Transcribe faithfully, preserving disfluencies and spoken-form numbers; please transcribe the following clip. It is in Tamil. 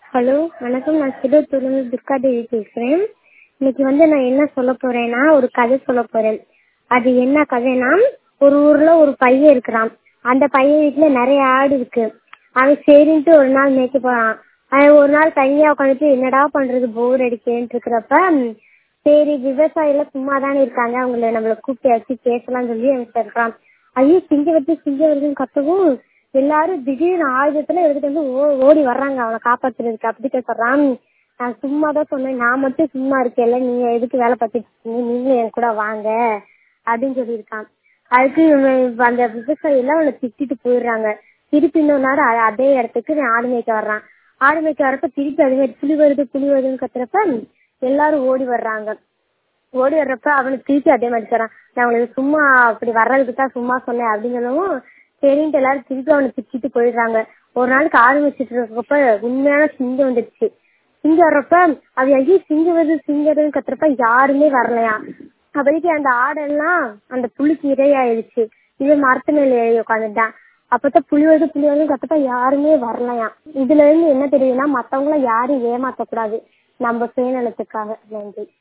ஹலோ வணக்கம். நான் சிறுத்தூர்லேருந்து துர்கா தேவி பேசுகிறேன். இன்னைக்கு வந்து நான் என்ன சொல்ல போறேன்னா ஒரு கதை சொல்ல போறேன். அது என்ன கதைனா, ஒரு ஊர்ல ஒரு பையன் இருக்கிறான். அந்த பையன் வீட்டுல நிறைய ஆடு இருக்கு. அவன் சரின்ட்டு ஒரு நாள் மேய்க்க போறான். அவன் ஒரு நாள் தனியா உட்காந்துட்டு என்னடா பண்றது போர் அடிக்கேன்ட்டு இருக்கிறப்ப, சரி விவசாயில சும்மா தானே இருக்காங்க, அவங்கள நம்மள கூப்பிட்டு வச்சு பேசலாம்னு சொல்லி அவன் இருக்கான். ஐயோ சிங்க வருது சிங்க வருதுன்னு கத்தவும் எல்லாரும் திடீர்னு ஆயுதத்துல எடுத்துட்டு வந்து ஓ- ஓடி வர்றாங்க அவனை காப்பாத்துறதுக்கு. அப்படி சொல்றான், நான் சும்மா தான் சொன்னேன், நான் மட்டும் சும்மா இருக்கேன்ல, நீங்க எதுக்கு வேலை பார்த்துட்டு இருக்கீங்க, நீங்களும் என் கூட வாங்க அப்படின்னு சொல்லியிருக்கான். அதுக்கு இவன் அந்த விவசாயி எல்லாம் அவனை திட்டிட்டு போயிடுறாங்க. திருப்பி இன்னொரு நேரம் அ- அதே இடத்துக்கு இவன் ஆடு மேய்க்க வர்றான். ஆடு மேய்க்க வரப்ப திருப்பி அதே மாதிரி புலி வருது புலி வருதுன்னு கத்துறப்ப எல்லாரும் ஓடி வர்றாங்க. ஓடி வர்றப்ப அவனுக்கு திருப்பி அதே மாதிரி சொல்றான், நான் உங்களுக்கு சும்மா அப்படி வர்றதுக்கு தான் சும்மா சொன்னேன் அப்படின்னு சொல்லவும் சரின்ட்டு எல்லாரும் திருப்பி அவனை திட்டிட்டு போயிடுறாங்க. ஒரு நாளைக்கு ஆரம்பிச்சுட்டு இருக்கப்ப உண்மையான சிங்கம் வந்துடுச்சு. சிங்கம் வர்றப்ப அவ ஐயோ சிங்கம் வருது சிங்கம் வருதுன்னு கத்துறப்ப யாருமே வரலையா. அப்போதைக்கு அந்த ஆடெல்லாம் அந்த புலிக்கு இரையாயிடுச்சு. இவன் மரத்து மேல ஏறி உட்காந்துட்டான். அப்பதான் புலி வருது புலி வருதுன்னு கத்துப்ப யாருமே வரலையாம். இதுல இருந்து என்ன தெரியுதுன்னா, மத்தவங்கள யாரும் ஏமாத்தக்கூடாது நம்ம சுயநலத்துக்காக. நன்றி.